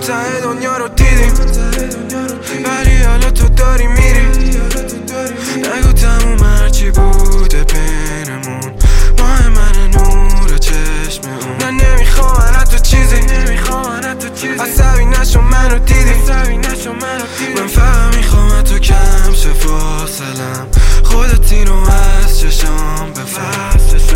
ته دنیا رو دیدیم ولی حالا تو داری میری. نگو تموم هرچی بوده بینمون ماه من نور چشم اون. من نمیخوام حتی چیزی عصبی نشو منو دیدی. من فقط میخوام تو کم شه فاصلم خودت اینو از چشام بفهم.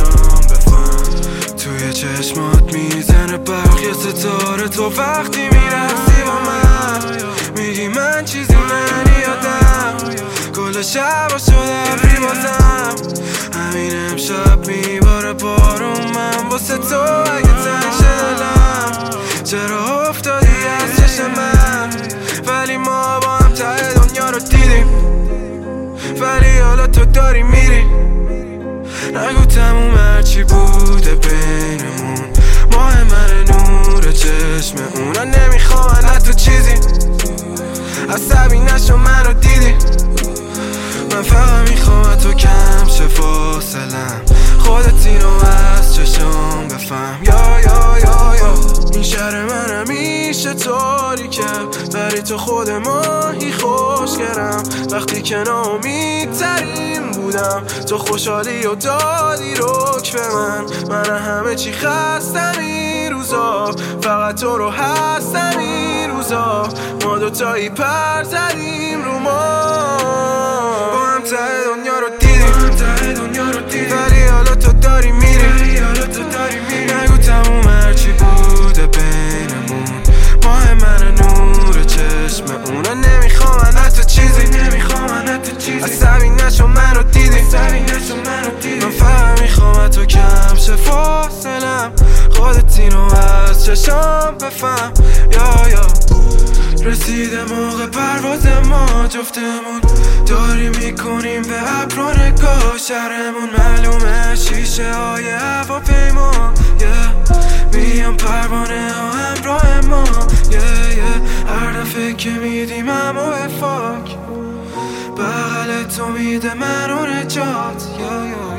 توی چشمات میزنه برق یه ستاره تو وقتی میرسی با من میگی من چیزی نمیادم کل شبا شده ابری بازم همین امشب میباره بارون من واسه تو اگه تنگ دلم چرا افتادی از چشم من ولی ما با هم ته دنیا رو دیدیم ولی حالا تو داری میری. نگو تموم هرچی بوده بینمون ماه من نور چشم اون. من نمیخوام حتی چیزی عصبی نشو منو دیدی. من فقط میخوام تو کم شه فاصلم خودت اینو از چشم بفهم. یا این شهر من همیشه تاریکه ولی تو خود ماهی خوشگرم وقتی که ناامیدترین بودم تو خوشحالی و دادی رک به من همه چی خستم این روزا فقط تو رو هستم این روزا ما دوتایی پر زدیم رو ما با هم ته دنیا رو دیدیم ولی حالا تو داری میری. نگو تموم هرچی بوده بینمون ماه من نور چشم اون. نمیخوام حتی چیزی عصبی نشو منو دیدی. من فقط میخوام تو کم شه فاصلم خودت اینو از چشم بفهم. یا رسیده موقع پرواز ما جفتمون داری میکنیم به ابر و نگاه شهرمون معلومه شیشه های هواپیما میام پروانه ها همراه ما هر دفعه که میدیم همو افاک بغل تو میده منو نجات